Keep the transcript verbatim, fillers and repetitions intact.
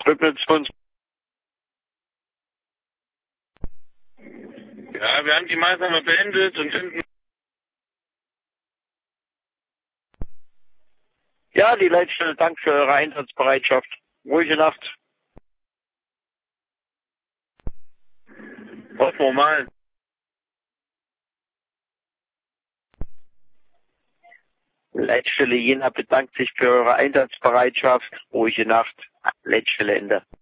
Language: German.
Rhythmus von. Ja, wir haben die Maßnahme beendet und finden. Ja, die Leitstelle dankt für eure Einsatzbereitschaft. Ruhige Nacht. Hoffen wir mal. Leitstelle Jena bedankt sich für eure Einsatzbereitschaft. Ruhige Nacht. Leitstelle Ende.